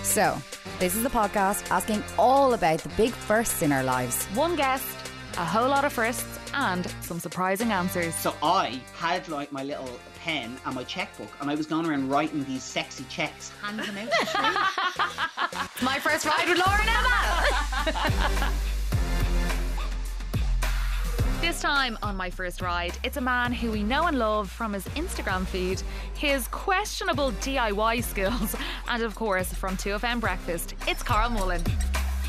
So, this is a podcast asking all about the big firsts in our lives. One guest, a whole lot of firsts, and some surprising answers. So I had like my little pen and my checkbook, and I was going around writing these sexy checks, handing them out. My first ride with Laura and Emma. This time on My First Ride, it's a man who we know and love from his Instagram feed, his questionable DIY skills, and of course from 2FM Breakfast, it's Carl Mullen. Do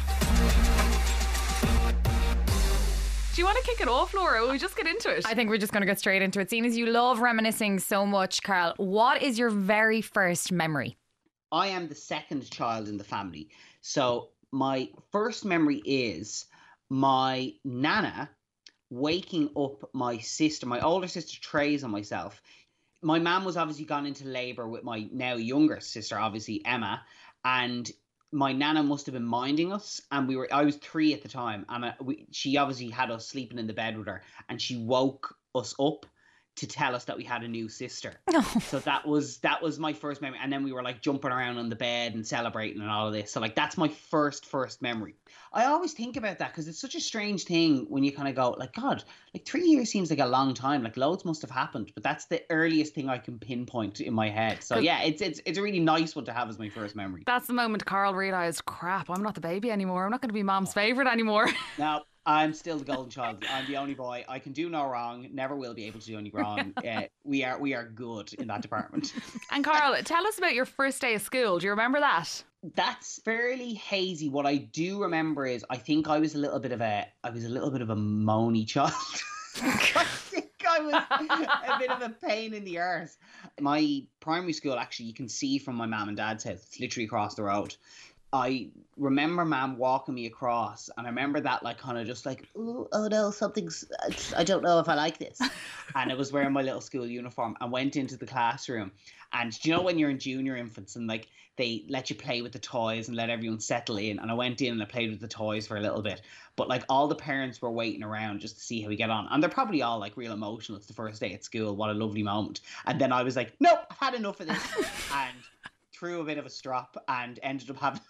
you want to kick it off, Laura? Will we just get into it? I think we're just going to get straight into it. Seeing as you love reminiscing so much, Carl, what is your very first memory? I am the second child in the family. So my first memory is my nana waking up my sister, my older sister Trace, and myself. My mum was obviously gone into labour with my now younger sister, obviously Emma, and my nana must have been minding us, and I was 3 at the time, and she obviously had us sleeping in the bed with her, and she woke us up to tell us that we had a new sister. So that was my first memory, and then we were like jumping around on the bed and celebrating and all of this. So like that's my first memory. I always think about that because it's such a strange thing when you kind of go like, God, like 3 years seems like a long time. Like loads must have happened, but that's the earliest thing I can pinpoint in my head. So yeah, it's a really nice one to have as my first memory. That's the moment Carl realised, crap, I'm not the baby anymore. I'm not going to be Mom's favourite anymore. Now, I'm still the golden child. I'm the only boy. I can do no wrong. Never will be able to do any wrong. We are good in that department. And Carl, tell us about your first day of school. Do you remember that? That's fairly hazy. What I do remember is I think I was a little bit of a moany child. I think I was a bit of a pain in the arse. My primary school, actually, you can see from my mum and dad's house. It's literally across the road. I remember Mum walking me across, and I remember that like kind of just like, oh no, I don't know if I like this. And I was wearing my little school uniform and went into the classroom. And do you know when you're in junior infants and like they let you play with the toys and let everyone settle in? And I went in and I played with the toys for a little bit. But like all the parents were waiting around just to see how we get on. And they're probably all like real emotional. It's the first day at school. What a lovely moment. And then I was like, nope, I've had enough of this. And threw a bit of a strop and ended up having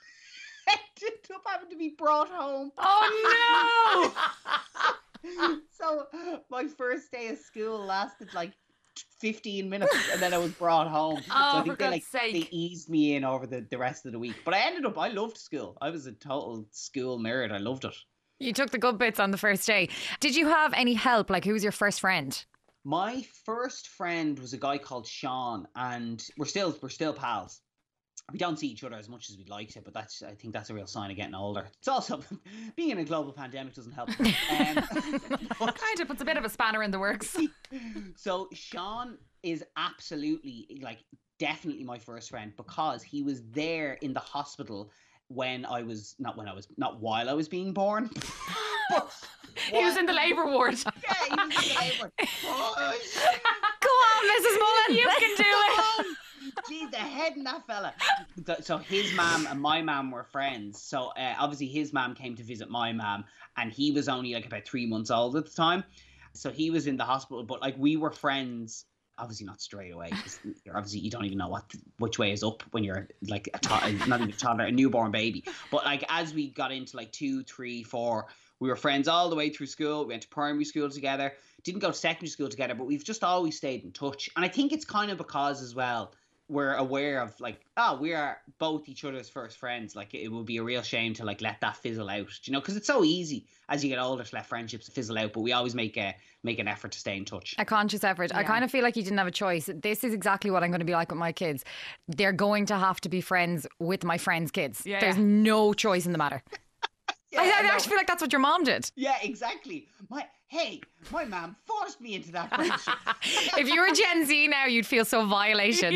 to be brought home. Oh no! So my first day of school lasted like 15 minutes and then I was brought home. Oh, so I think for God's sake. They eased me in over the rest of the week. But I loved school. I was a total school nerd. I loved it. You took the good bits on the first day. Did you have any help? Like, who was your first friend? My first friend was a guy called Sean, and we're still pals. We don't see each other as much as we'd like to, but I think that's a real sign of getting older. It's also, being in a global pandemic doesn't help. Kind of puts a bit of a spanner in the works. So Sean is absolutely, like, definitely my first friend because he was there in the hospital not while I was being born. But he was in the labour ward. Yeah, he was in the labour ward. Oh, go on, Mrs. Mullen. You can do it. Gee, the head in that fella. So his mum and my mum were friends. So obviously his mum came to visit my mum, and he was only like about 3 months old at the time. So he was in the hospital, but like we were friends. Obviously not straight away, because obviously you don't even know which way is up when you're like not even a toddler, a newborn baby. But like as we got into like 2, 3, 4, we were friends all the way through school. We went to primary school together. Didn't go to secondary school together, but we've just always stayed in touch. And I think it's kind of because as well, we're aware of like, we are both each other's first friends. Like it would be a real shame to like let that fizzle out, you know, because it's so easy as you get older to let friendships fizzle out. But we always make an effort to stay in touch. A conscious effort. Yeah. I kind of feel like you didn't have a choice. This is exactly what I'm going to be like with my kids. They're going to have to be friends with my friends' kids. Yeah. There's no choice in the matter. Yeah, I actually feel like that's what your mom did. Yeah, exactly. My mom forced me into that friendship. If you were Gen Z now, you'd feel so violated.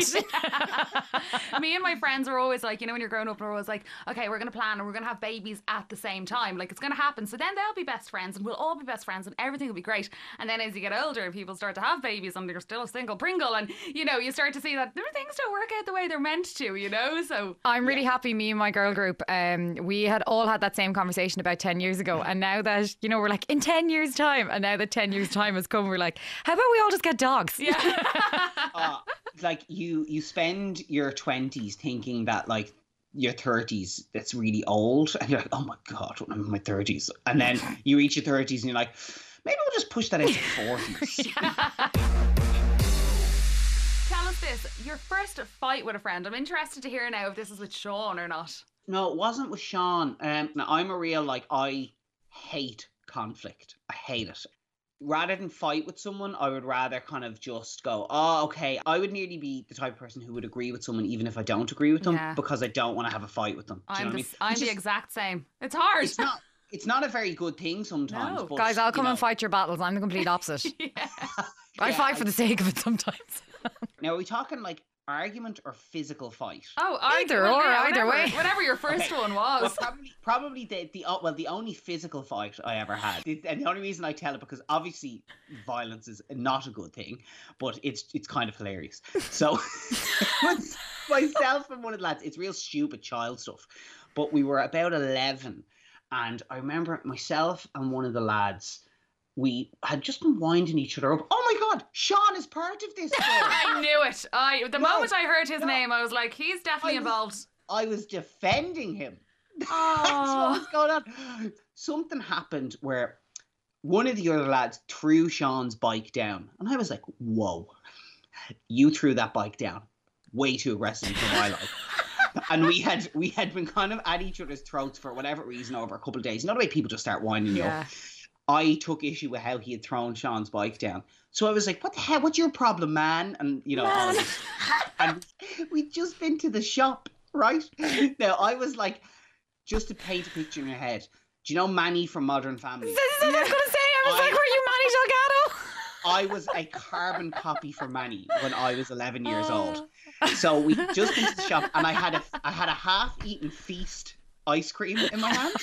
Me and my friends are always like, you know, when you're growing up, we're always like, okay, we're going to plan and we're going to have babies at the same time. Like, it's going to happen. So then they'll be best friends and we'll all be best friends and everything will be great. And then as you get older, people start to have babies and they're still a single Pringle. And, you know, you start to see that things don't work out the way they're meant to, you know? So I'm really happy me and my girl group, we had all had that same conversation about 10 years ago. And now that, you know, we're like, in 10 years' time. And now that 10 years' time has come, we're like, how about we all just get dogs? Yeah. Like you spend your 20s thinking that like your 30s that's really old, and you're like, oh my God, I'm in my 30s. And then you reach your 30s and you're like, maybe we'll just push that into 40s. Tell us this, your first fight with a friend. I'm interested to hear now if this is with Sean or not. No, it wasn't with Sean. Now, I'm a real, like, I hate conflict. I hate it. Rather than fight with someone, I would rather kind of just go, oh, okay. I would nearly be the type of person who would agree with someone even if I don't agree with them, because I don't want to have a fight with them. I'm the exact same. It's hard. It's not a very good thing sometimes. No. But, guys, I'll come and fight your battles. I'm the complete opposite. I fight for the sake of it sometimes. Now, are we talking like argument or physical fight? Oh, either way. Whatever your first one was. Well, probably the only physical fight I ever had, and the only reason I tell it because obviously violence is not a good thing, but it's kind of hilarious. So myself and one of the lads, it's real stupid child stuff, but we were about 11, and I remember myself and one of the lads. We had just been winding each other up. Oh my God, Sean is part of this. I knew it. The moment I heard his name, I was like, he's definitely involved. I was defending him. That's what was going on. Something happened where one of the other lads threw Sean's bike down. And I was like, whoa, you threw that bike down. Way too aggressive for my life. And we had been kind of at each other's throats for whatever reason over a couple of days. Not the way people just start winding you up. I took issue with how he had thrown Sean's bike down. So I was like, what the hell? What's your problem, man? And, you know, all this. And we'd just been to the shop, right? Now, I was like, just to paint a picture in your head, do you know Manny from Modern Family? This is what I was going to say. I was like, were you Manny Delgado? I was a carbon copy for Manny when I was 11 years old. So we just been to the shop, and I had a half-eaten Feast ice cream in my hand.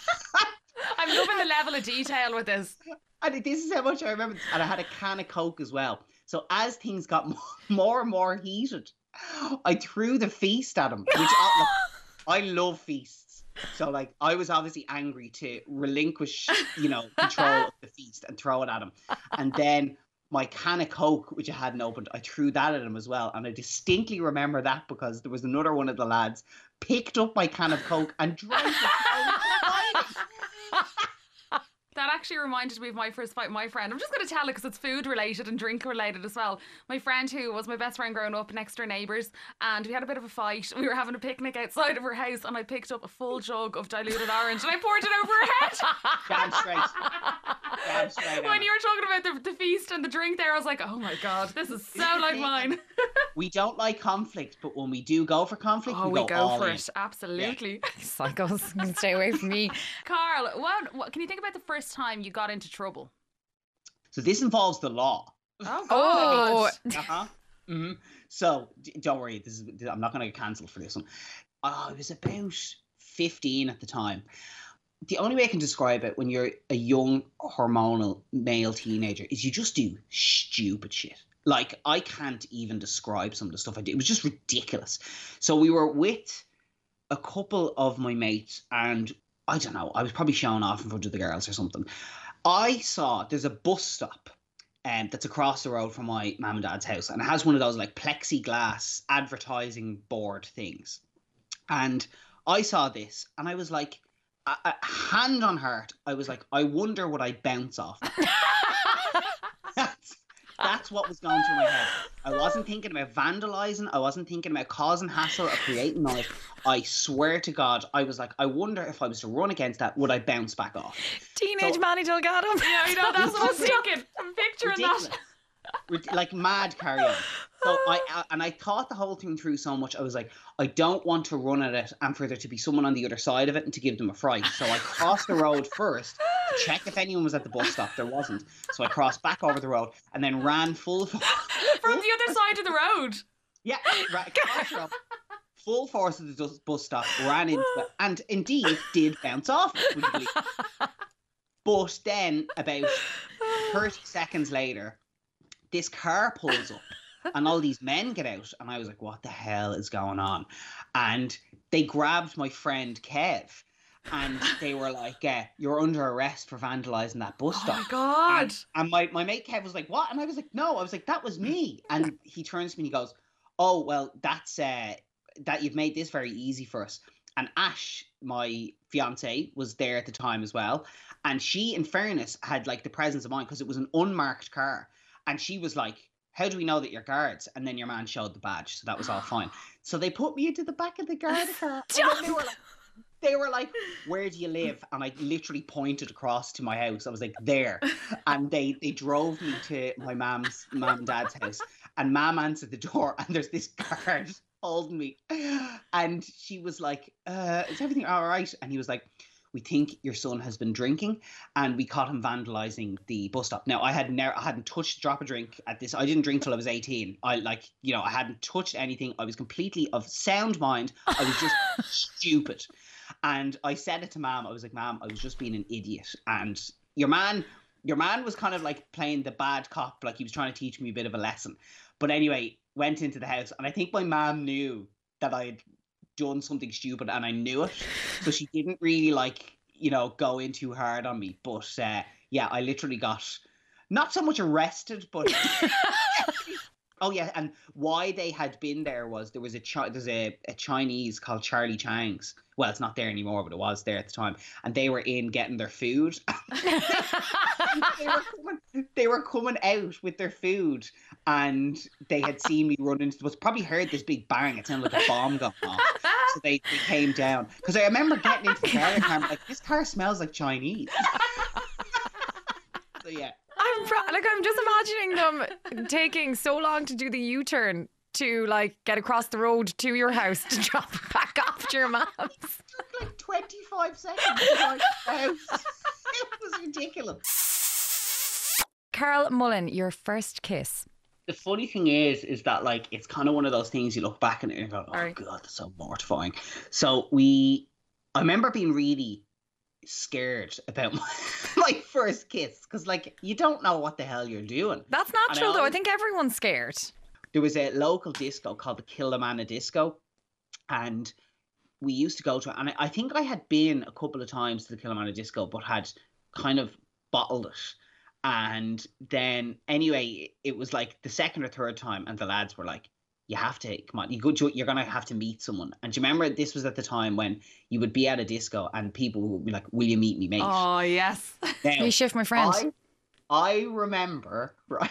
I'm loving the level of detail with this. And this is how much I remember. And I had a can of Coke as well. So as things got more and more heated, I threw the Feast at him. Which I love Feasts. So like I was obviously angry to relinquish, control of the Feast and throw it at him. And then my can of Coke, which I hadn't opened, I threw that at him as well. And I distinctly remember that because there was another one of the lads picked up my can of Coke and drank it. That actually reminded me of my first fight with my friend. I'm just going to tell it because it's food related and drink related as well. My friend, who was my best friend growing up, next door neighbours, and we had a bit of a fight. We were having a picnic outside of her house, and I picked up a full jug of diluted orange and I poured it over her head. Damn straight. When you were talking about the feast and the drink there, I was like, oh my God, this is so like mine. We don't like conflict, but when we do go for conflict, we go for it. Absolutely. Yeah. Psychos, you can stay away from me. Carl, what can you think about the first time you got into trouble? So this involves the law. Oh, God. Mm-hmm. So don't worry, I'm not going to get cancelled for this one. I was about 15 at the time. The only way I can describe it when you're a young hormonal male teenager is you just do stupid shit. Like, I can't even describe some of the stuff I did. It was just ridiculous. So we were with a couple of my mates, and I don't know, I was probably showing off in front of the girls or something. I saw there's a bus stop that's across the road from my mum and dad's house, and it has one of those like plexiglass advertising board things. And I saw this, and I was like, hand on heart, I was like, I wonder would I bounce off. That's what was going through my head. I wasn't thinking about vandalising. I wasn't thinking about causing hassle or creating noise. I swear to God, I was like, I wonder if I was to run against that, would I bounce back off? Teenage Manny Delgado. Yeah, that's what I was thinking. I'm picturing ridiculous. that. Like mad carry on. So I thought the whole thing through so much. I was like, I don't want to run at it and for there to be someone on the other side of it and to give them a fright. So I crossed the road first to check if anyone was at the bus stop. There wasn't. So I crossed back over the road and then ran full force. From the other side of the road? Yeah, across the road. Full force of the bus stop, ran into it, and indeed did bounce off it, would you believe? But then about 30 seconds later, this car pulls up and all these men get out, and I was like, what the hell is going on? And they grabbed my friend Kev, and they were like, you're under arrest for vandalising that bus stop. Oh my God. And my mate Kev was like, what? And I was like, no. I was like, that was me. And he turns to me and he goes, oh, well, that's that you've made this very easy for us. And Ash, my fiance, was there at the time as well. And she, in fairness, had like the presence of mind because it was an unmarked car. And she was like, how do we know that you're guards? And then your man showed the badge. So that was all fine. So they put me into the back of the guard car. And they were like, where do you live? And I literally pointed across to my house. I was like, there. And they drove me to my mom and dad's house. And mom answered the door and there's this guard holding me. And she was like, is everything all right? And he was like, we think your son has been drinking and we caught him vandalizing the bus stop. Now I hadn't touched a drop of drink at this. I didn't drink till I was 18. I hadn't touched anything. I was completely of sound mind. I was just stupid. And I said it to Mom. I was like, Mom, I was just being an idiot. And your man was kind of like playing the bad cop, like he was trying to teach me a bit of a lesson. But anyway, went into the house and I think my mom knew that I had done something stupid and I knew it. So she didn't really go in too hard on me. But yeah, I literally got not so much arrested, but oh yeah, and why they had been there was there's a Chinese called Charlie Chang's. Well, it's not there anymore, but it was there at the time. And they were in getting their food. they were coming out with their food and they had seen me run into the bus. Probably heard this big bang. It sounded like a bomb going off. So they came down. Because I remember getting into the car and I'm like, this car smells like Chinese. So yeah. I'm just imagining them taking so long to do the U-turn to like get across the road to your house to drop it back off to your mom's. It took like 25 seconds to drive to the house. It was ridiculous. Carol Mullen, your first kiss. The funny thing is that like it's kind of one of those things you look back and you go, oh God, that's so mortifying. So I remember being really scared about my first kiss because like you don't know what the hell you're doing. That's natural though. I think everyone's scared. There was a local disco called the Killamana Disco and we used to go to it, and I think I had been a couple of times to the Killamana Disco but had kind of bottled it. And then anyway it was like the second or third time and the lads were like, you have to come on, you're gonna have to meet someone. And do you remember this was at the time when you would be at a disco and people would be like, will you meet me, mate? Oh yes. Now, you shift my friend. I remember, right,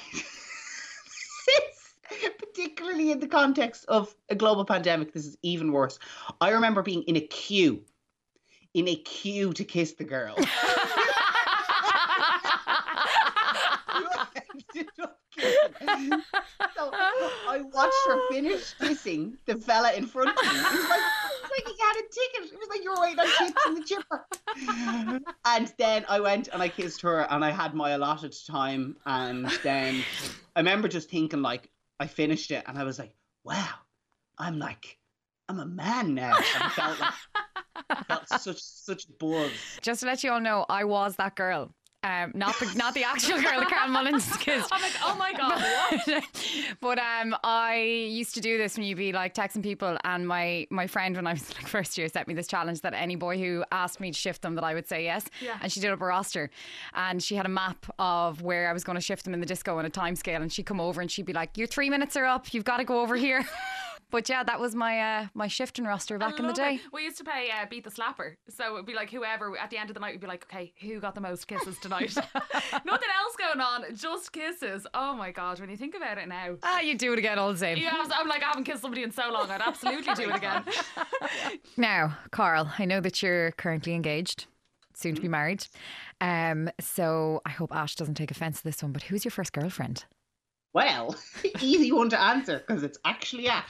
particularly in the context of a global pandemic, this is even worse. I remember being in a queue to kiss the girl. So I watched her finish kissing the fella in front of me. It was like he had a ticket. It was like you were waiting on chips in the chipper. And then I went and I kissed her and I had my allotted time. And then I remember just thinking like, I finished it and I was like, wow, I'm a man now. And I felt such buzz. Just to let you all know, I was that girl. Not the actual girl that Carol Mullins kissed. I'm like, oh my God, what? But I used to do this when you'd be like texting people, and my friend when I was like first year set me this challenge that any boy who asked me to shift them that I would say yes. Yeah. And she did up a roster and she had a map of where I was going to shift them in the disco on a time scale, and she'd come over and she'd be like, your 3 minutes are up, you've got to go over here. But yeah, that was my shifting roster back in the day. We used to play Beat the Slapper. So it'd be like whoever, at the end of the night, we'd be like, okay, who got the most kisses tonight? Nothing else going on, just kisses. Oh my God, when you think about it now. You do it again all the same. Yeah, I'm like, I haven't kissed somebody in so long, I'd absolutely do it again. Now, Carl, I know that you're currently engaged, soon to be married. So I hope Ash doesn't take offence to this one, but who's your first girlfriend? Well, easy one to answer because it's actually Ash.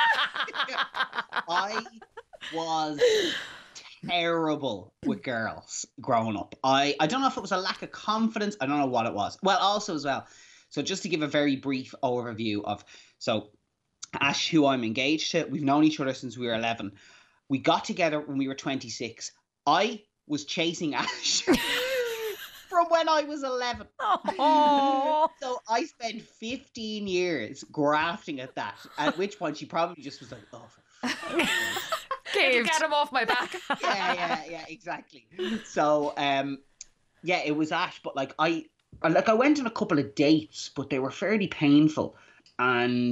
I was terrible with girls growing up. I don't know if it was a lack of confidence. I don't know what it was. Well, also as well. So just to give a very brief overview of, so Ash, who I'm engaged to, we've known each other since we were 11. We got together when we were 26. I was chasing Ash. From when I was 11. Oh. So I spent 15 years grafting at that, at which point she probably just was like, oh, for fuck's sake. Get him off my back. yeah, exactly. So, yeah, it was Ash, but I went on a couple of dates, but they were fairly painful. And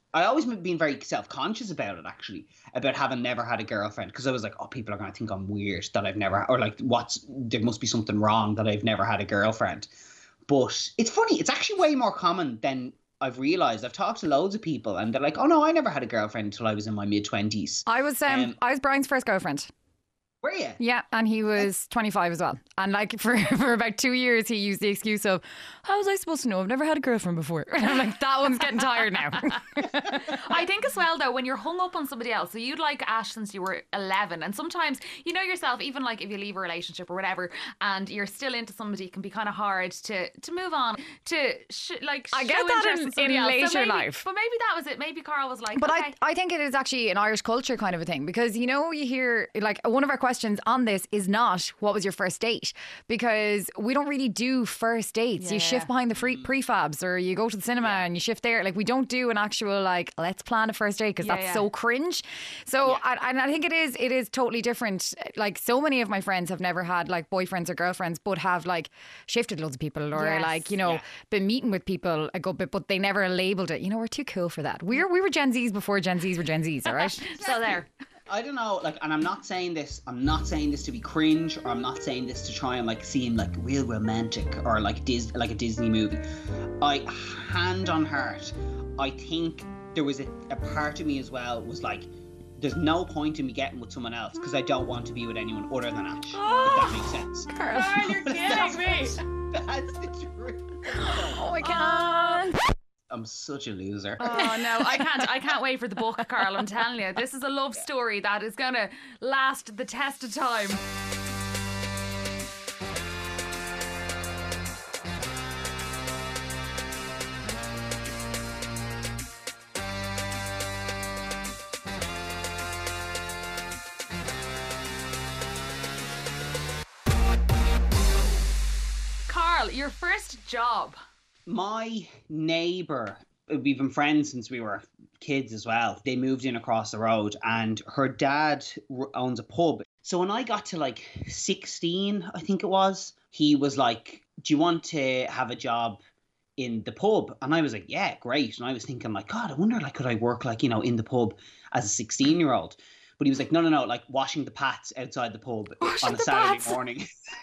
I always been very self-conscious about it, actually, about having never had a girlfriend, because I was like, oh, people are going to think I'm weird that I've never, or like, there must be something wrong that I've never had a girlfriend. But it's funny, it's actually way more common than I've realised. I've talked to loads of people and they're like, oh no, I never had a girlfriend until I was in my mid-20s. I was Brian's first girlfriend. Were you? Yeah, and he was 25 as well. And like for about 2 years, he used the excuse of, how was I supposed to know? I've never had a girlfriend before. And I'm like, that one's getting tired now. I think as well, though, when you're hung up on somebody else, so you'd like Ash since you were 11, and sometimes you know yourself, even like if you leave a relationship or whatever, and you're still into somebody, it can be kind of hard to move on, to I get that in later life. But maybe that was it. Maybe Carl was like, but okay. I think it is actually an Irish culture kind of a thing, because you know, you hear like one of our questions on this is not what was your first date, because we don't really do first dates. You shift behind the prefabs, or you go to the cinema and you shift there. Like, we don't do an actual like, let's plan a first date, because that's so cringe. So I think it is totally different. Like, so many of my friends have never had like boyfriends or girlfriends, but have like shifted loads of people, or like, you know, been meeting with people a good bit, but they never labelled it. You know, we're too cool for that. We were Gen Zs before Gen Zs were Gen Zs, all right? So there. I don't know, like, and I'm not saying this to be cringe, or I'm not saying this to try and like seem like real romantic or like like a Disney movie. Hand on heart, I think there was a part of me as well was like, there's no point in me getting with someone else because I don't want to be with anyone other than Ash. If that makes sense. Carl, you're kidding me. That's the truth. Oh, I can't. I'm such a loser. Oh no, I can't wait for the book, Carl. I'm telling you, this is a love story that is gonna last the test of time. Carl, your first job. My neighbour, we've been friends since we were kids as well. They moved in across the road, and her dad owns a pub. So when I got to like 16, I think it was, he was like, do you want to have a job in the pub? And I was like, yeah, great. And I was thinking like, God, I wonder, like, could I work like, you know, in the pub as a 16-year-old? But he was like, no, like washing the pats outside the pub on a Saturday morning.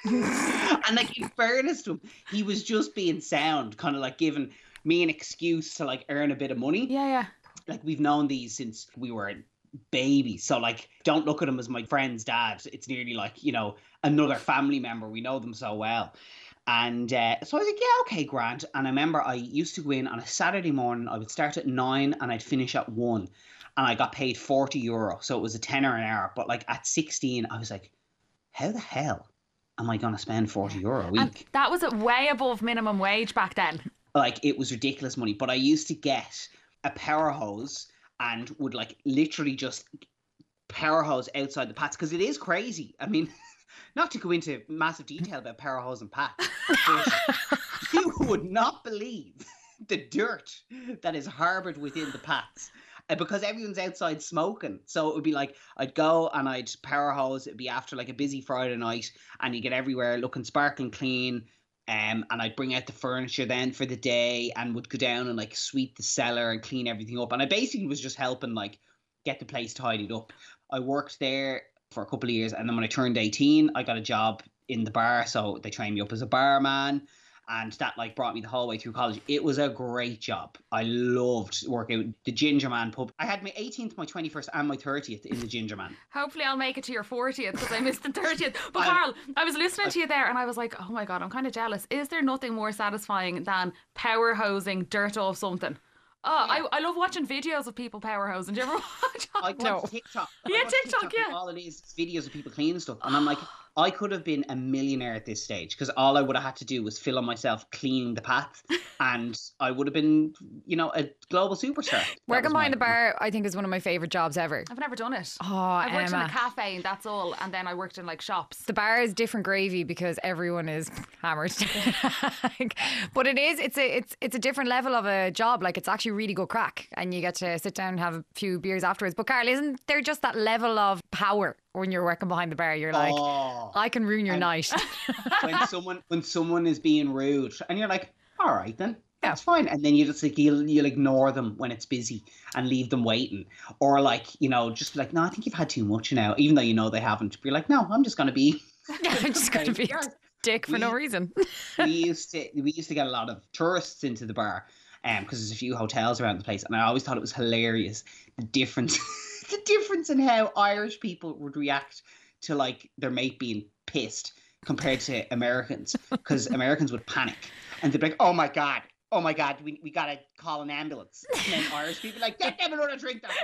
And like, in fairness to him, he was just being sound, kind of like giving me an excuse to like earn a bit of money. Yeah. Like, we've known these since we were babies. So like, don't look at him as my friend's dad. It's nearly like, you know, another family member. We know them so well. And so I was like, yeah, okay, grand. And I remember I used to go in on a Saturday morning. I would start at 9 and I'd finish at 1. And I got paid €40. So it was a tenner an hour. But like at 16, I was like, how the hell am I going to spend €40 a week? And that was way above minimum wage back then. Like, it was ridiculous money. But I used to get a power hose and would like literally just power hose outside the pats, because it is crazy. I mean, not to go into massive detail about power hose and pats, but you would not believe the dirt that is harboured within the pats. Because everyone's outside smoking. So it would be like, I'd go and I'd power hose. It'd be after like a busy Friday night, and you get everywhere looking sparkling clean. And I'd bring out the furniture then for the day, and would go down and like sweep the cellar and clean everything up. And I basically was just helping like get the place tidied up. I worked there for a couple of years, and then when I turned 18, I got a job in the bar. So they trained me up as a barman. And that like brought me the whole way through college. It was a great job. I loved working at the Ginger Man pub. I had my 18th, my 21st and my 30th in the Ginger Man. Hopefully I'll make it to your 40th, because I missed the 30th. But Carl, I was listening to you there and I was like, oh my God, I'm kind of jealous. Is there nothing more satisfying than power hosing dirt off something? Oh, yeah. I love watching videos of people power hosing. Do you ever watch? I watch TikTok. TikTok, yeah. All it is videos of people cleaning stuff. And I'm like, I could have been a millionaire at this stage, because all I would have had to do was film myself cleaning the pats, and I would have been, you know, a global superstar. Working behind the bar, I think, is one of my favourite jobs ever. I've never done it. Oh, I've worked in a cafe, that's all, and then I worked in like shops. The bar is different gravy because everyone is hammered. But it's a different level of a job. Like, it's actually really good crack, and you get to sit down and have a few beers afterwards. But Carl, isn't there just that level of power when you're working behind the bar? You're like, I can ruin your night. when someone is being rude, and you're like, all right then. That's fine. And then you just like you'll ignore them when it's busy and leave them waiting, or like just be like, no, I think you've had too much now, even though you know they haven't. Be like, no, I'm just gonna be. I'm just gonna be a dick for no reason. we used to get a lot of tourists into the bar, because there's a few hotels around the place, and I always thought it was hilarious the difference in how Irish people would react to like their mate being pissed compared to Americans, because Americans would panic and they'd be like, oh my god, we gotta call an ambulance. And then Irish people like, get them another drink, that's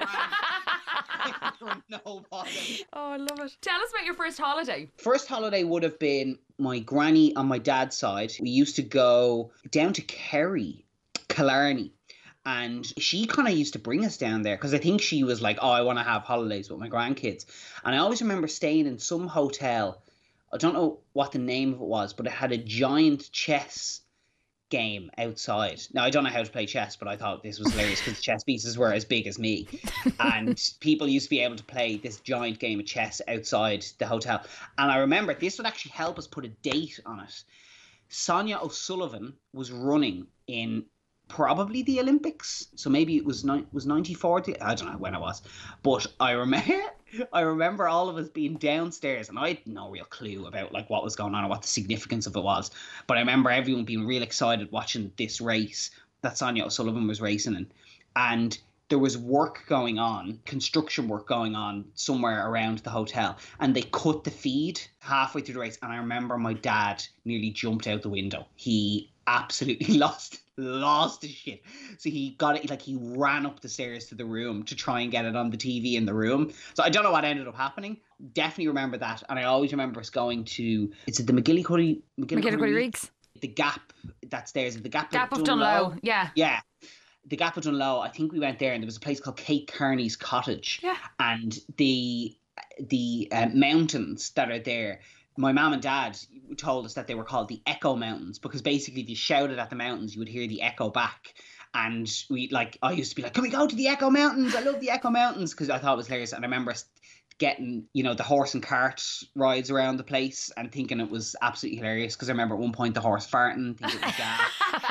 right. No bother. Oh, I love it. Tell us about your first holiday. First holiday would have been my granny on my dad's side. We used to go down to Kerry, Killarney. And she kind of used to bring us down there because I think she was like, oh, I want to have holidays with my grandkids. And I always remember staying in some hotel. I don't know what the name of it was, but it had a giant chess game outside. Now, I don't know how to play chess, but I thought this was hilarious because chess pieces were as big as me. And people used to be able to play this giant game of chess outside the hotel. And I remember this would actually help us put a date on it. Sonia O'Sullivan was running in probably the Olympics, so maybe it was 94. I don't know when it was, but I remember all of us being downstairs, and I had no real clue about like what was going on or what the significance of it was. But I remember everyone being real excited watching this race that Sonia O'Sullivan was racing in, and there was construction work going on somewhere around the hotel, and they cut the feed halfway through the race. And I remember my dad nearly jumped out the window. He absolutely lost his shit. So he got it, like he ran up the stairs to the room to try and get it on the TV in the room. So I don't know what ended up happening. Definitely remember that. And I always remember us going to, is it the McGillicuddy Reeks? The Gap that's there. Is it the Gap of Dunlow? Yeah. Yeah. The Gap of Dunlow, I think we went there, and there was a place called Kate Kearney's Cottage. Yeah. And the mountains that are there, my mum and dad told us that they were called the Echo Mountains because basically if you shouted at the mountains, you would hear the echo back. And I used to be like, can we go to the Echo Mountains? I love the Echo Mountains, because I thought it was hilarious. And I remember getting, the horse and cart rides around the place and thinking it was absolutely hilarious, because I remember at one point the horse farting, thinking it was gas.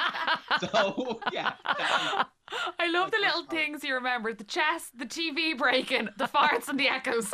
So, yeah. I love the little things you remember. The chess, the TV breaking, the farts and the echoes.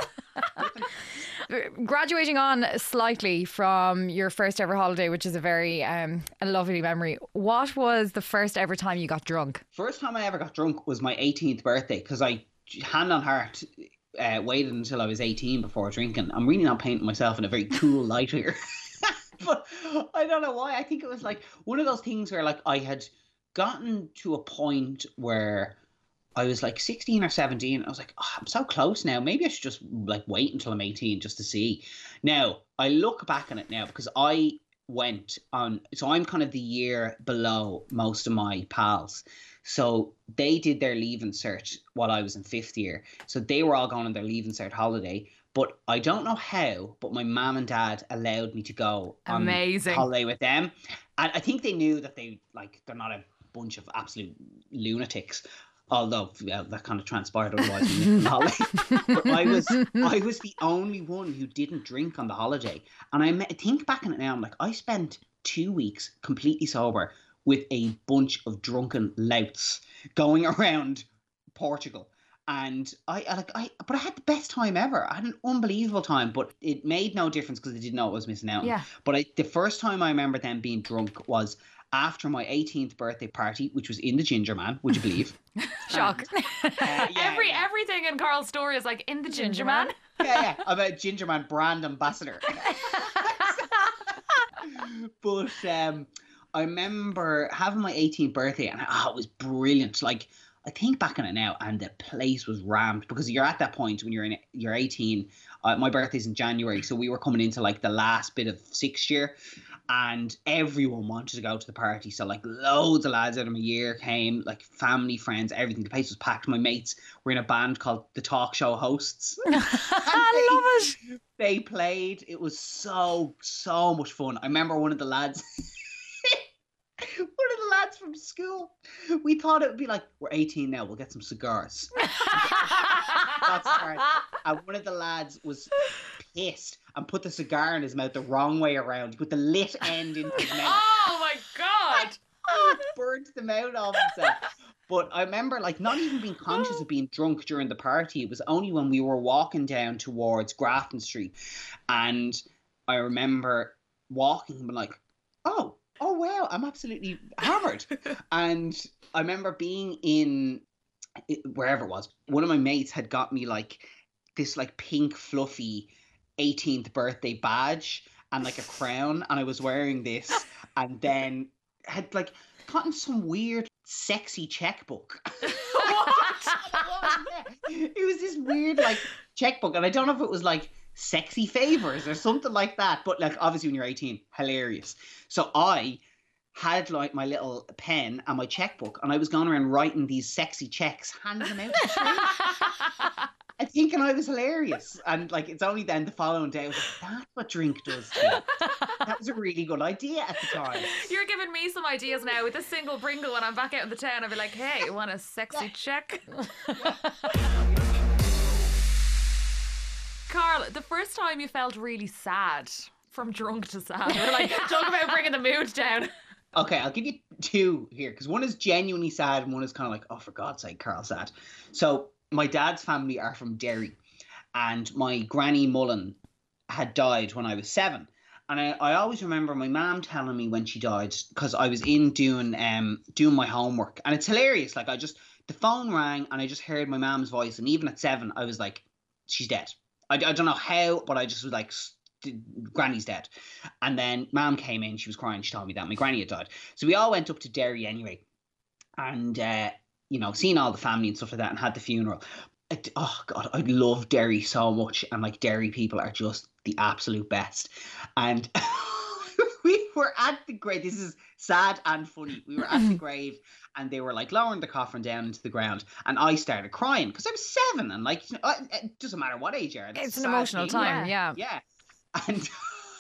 Graduating on slightly from your first ever holiday, which is a very a lovely memory, what was the first ever time you got drunk? First time I ever got drunk was my 18th birthday, because I, hand on heart, waited until I was 18 before drinking. I'm really not painting myself in a very cool light here. But I don't know why. I think it was like one of those things where like I had gotten to a point where I was like 16 or 17. I was like, oh, I'm so close now. Maybe I should just like wait until I'm 18 just to see. Now, I look back on it now because I went on, so I'm kind of the year below most of my pals. So they did their leaving cert while I was in fifth year. So they were all going on their leaving cert holiday. But I don't know how, but my mum and dad allowed me to go on holiday with them. And I think they knew that they're not a bunch of absolute lunatics. Although that kind of transpired otherwise. But I was the only one who didn't drink on the holiday. And I think back on it now, I'm like, I spent 2 weeks completely sober with a bunch of drunken louts going around Portugal. And I had the best time ever. I had an unbelievable time, but it made no difference because I didn't know what I was missing out on. Yeah. But the first time I remember them being drunk was after my 18th birthday party, which was in the Ginger Man, would you believe? Shock. Everything in Carl's story is like in the Ginger Man. Yeah. I'm a Ginger Man brand ambassador. But I remember having my 18th birthday, and it was brilliant. Like, I think back on it now, and the place was rammed because you're at that point when you're 18. My birthday's in January, so we were coming into like the last bit of sixth year, and everyone wanted to go to the party. So like loads of lads out of my year came, like family, friends, everything. The place was packed. My mates were in a band called the Talk Show Hosts. I love it. They played. It was so much fun. I remember one of the lads. One of the lads from school, we thought it would be like, we're 18 now, we'll get some cigars. That's hard. And one of the lads was pissed and put the cigar in his mouth the wrong way around. He put the lit end into his mouth. Oh my God. burnt them out of himself. But I remember like not even being conscious of being drunk during the party. It was only when we were walking down towards Grafton Street, and I remember walking and being like, oh wow, I'm absolutely hammered. And I remember being in wherever it was, one of my mates had got me like this like pink fluffy 18th birthday badge and like a crown, and I was wearing this, and then had like gotten some weird sexy checkbook. It was this weird like checkbook, and I don't know if it was like sexy favors or something like that, but like obviously when you're 18, hilarious. So I had like my little pen and my checkbook, and I was going around writing these sexy checks, handing them out to strangers. And thinking I was hilarious. And like it's only then the following day I was like, that's what drink does to you. That was a really good idea at the time. You're giving me some ideas now. With a single Pringle when I'm back out in the town, I'll be like, hey, you want a sexy check? Carl, the first time you felt really sad, from drunk to sad, we're like, talk about bringing the mood down. Okay, I'll give you two here, because one is genuinely sad and one is kind of like, oh, for God's sake, Carl, sad. So my dad's family are from Derry, and my granny Mullen had died when I was 7. And I always remember my mum telling me when she died, because I was in doing my homework, and it's hilarious. Like the phone rang and I just heard my mum's voice, and even at 7, I was like, she's dead. I don't know how, but I just was like, Granny's dead. And then Mum came in, she was crying, she told me that my granny had died. So we all went up to Derry anyway, and seen all the family and stuff like that, and had the funeral. Oh God, I love Derry so much, and like Derry people are just the absolute best. And we were at the grave. This is sad and funny. We were at the grave, and they were like lowering the coffin down into the ground, and I started crying because I was 7, and like it doesn't matter what age you are. It's an emotional time, yeah. And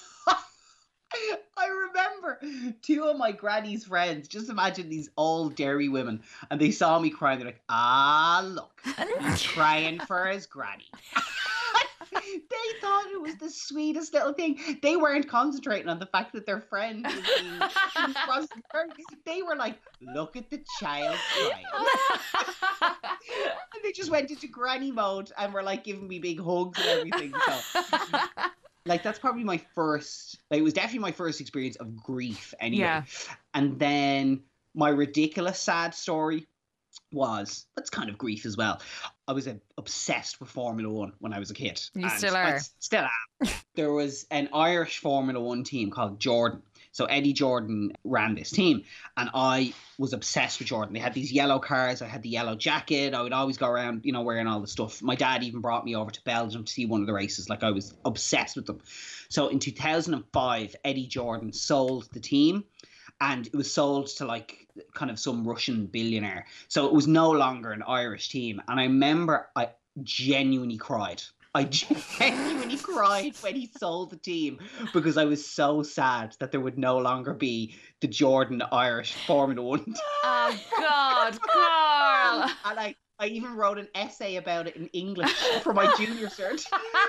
I remember 2 of my granny's friends, just imagine these old Derry women, and they saw me crying. They're like, look, crying for his granny. They thought it was the sweetest little thing. They weren't concentrating on the fact that their friend was being crossed. They were like, look at the child crying. And they just went into granny mode and were like giving me big hugs and everything. So like that's probably my first, like, it was definitely my first experience of grief anyway. Yeah. And then my ridiculous sad story was, that's kind of grief as well. I was obsessed with Formula 1 when I was a kid. You still are? Still am. There was an Irish Formula 1 team called Jordan. So Eddie Jordan ran this team, and I was obsessed with Jordan. They had these yellow cars. I had the yellow jacket. I would always go around, wearing all the stuff. My dad even brought me over to Belgium to see one of the races. Like, I was obsessed with them. So in 2005, Eddie Jordan sold the team, and it was sold to like kind of some Russian billionaire. So it was no longer an Irish team. And I remember I genuinely cried. I genuinely cried when he sold the team, because I was so sad that there would no longer be the Jordan Irish Formula 1 team. Oh, God, Carl. And I even wrote an essay about it in English for my junior cert.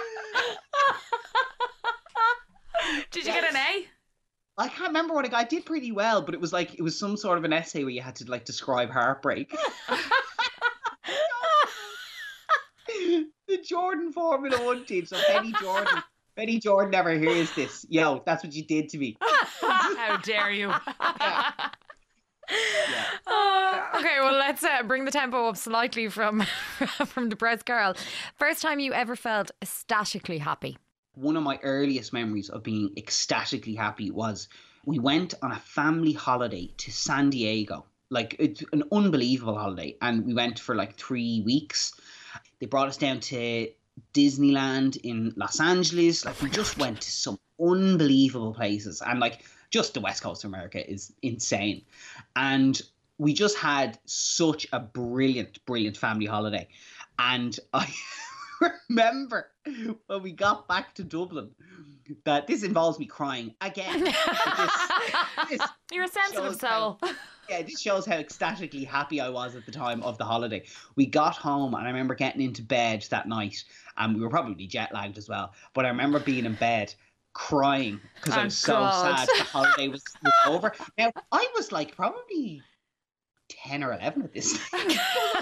Did you get an A? I can't remember what I got. I did pretty well, but it was some sort of an essay where you had to like describe heartbreak. The Jordan Formula 1 team. So Benny Jordan never hears this. Yo, that's what you did to me. How dare you? Yeah. Okay, well, let's bring the tempo up slightly from depressed Carl. First time you ever felt ecstatically happy? One of my earliest memories of being ecstatically happy was we went on a family holiday to San Diego. Like, it's an unbelievable holiday. And we went for like 3 weeks. They brought us down to Disneyland in Los Angeles. Like, we just went to some unbelievable places. And like, just the West Coast of America is insane. And we just had such a brilliant, brilliant family holiday. And I remember when we got back to Dublin that this involves me crying again. You're a sensitive soul. Yeah, this shows how ecstatically happy I was at the time of the holiday. We got home, and I remember getting into bed that night, and we were probably jet lagged as well. But I remember being in bed crying because I was so sad the holiday was over. Now, I was like probably 10 or 11 at this time.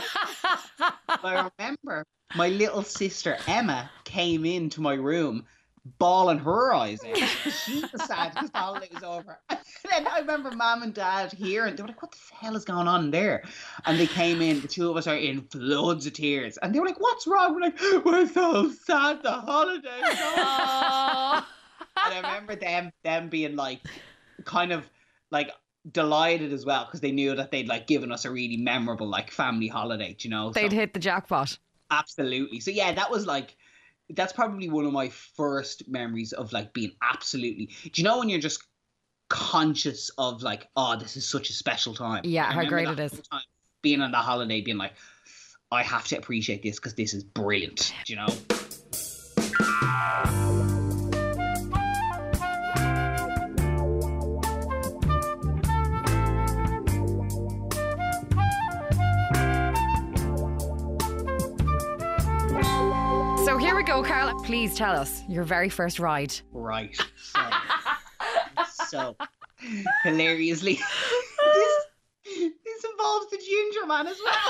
I remember my little sister Emma came into my room bawling her eyes out. She was sad because the holiday was over. And then I remember Mum and Dad hearing, they were like, what the hell is going on in there? And they came in, the two of us are in floods of tears. And they were like, what's wrong? We're like, we're so sad the holiday's over. And I remember them being like, kind of like delighted as well, because they knew that they'd like given us a really memorable like family holiday, do you know? They'd hit the jackpot. Absolutely. So yeah, that was like, that's probably one of my first memories of like being absolutely, do you know when you're just conscious of like, oh, this is such a special time? Yeah, how great it is. Time, being on the holiday, being like, I have to appreciate this because this is brilliant, do you know? So here we go, Carl. Please tell us your very first ride. Right. So hilariously, this involves the Ginger Man as well.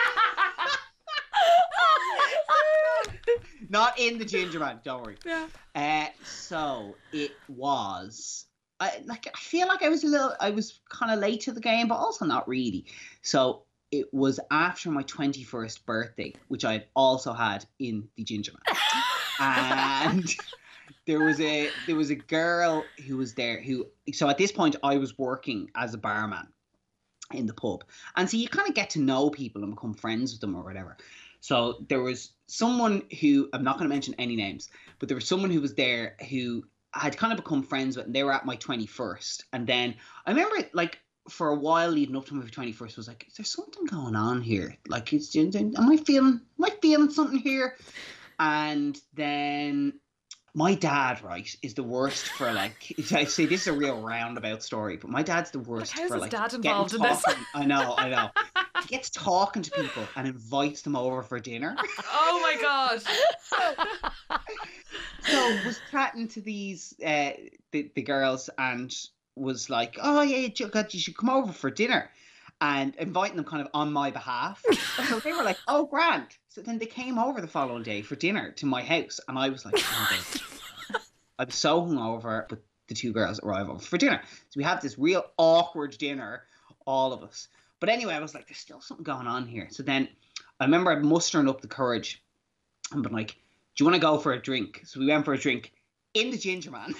Not in the Ginger Man, don't worry. Yeah. So it was. I feel like I was kind of late to the game, but also not really. So it was after my 21st birthday, which I had also had in the Ginger Man. And there was a girl who was there so at this point I was working as a barman in the pub. And so you kind of get to know people and become friends with them or whatever. So there was someone who, I'm not going to mention any names, but there was someone who was there who I had kind of become friends with, and they were at my 21st. And then I remember like, for a while leading up to my 21st was like, is there something going on here? Like, am I feeling something here? And then my dad, right, is the worst for like, I say this is a real roundabout story, but my dad's the worst for like, dad involved in this? I know. He gets talking to people and invites them over for dinner. Oh my God. So was chatting to these, the girls, and was like, oh yeah, you should come over for dinner, and inviting them kind of on my behalf. So they were like, oh, grand. So then they came over the following day for dinner to my house, and I was like, oh, I'm so hungover, but the two girls arrive over for dinner. So we have this real awkward dinner, all of us. But anyway, I was like, there's still something going on here. So then I remember mustering up the courage and been like, do you want to go for a drink? So we went for a drink in the Ginger Man.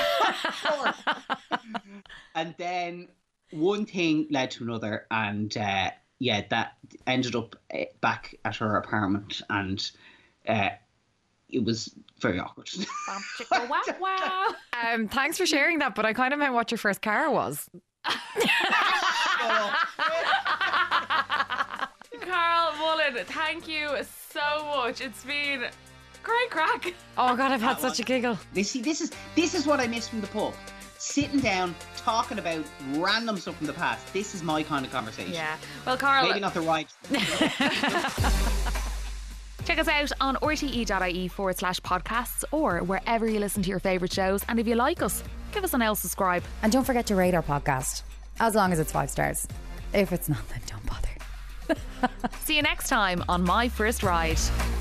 And then one thing led to another, and that ended up back at her apartment, and it was very awkward. Thanks for sharing that, but I kind of meant what your first car was. Carl Mullen, thank you so much. It's been great crack. Oh God, I've had such a giggle. This is what I miss from the pub. Sitting down, talking about random stuff from the past. This is my kind of conversation. Yeah. Well, Carl, maybe not the right. Check us out on rte.ie/podcasts or wherever you listen to your favourite shows. And if you like us, give us an L subscribe. And don't forget to rate our podcast, as long as it's 5 stars. If it's not, then don't bother. See you next time on My First Ride.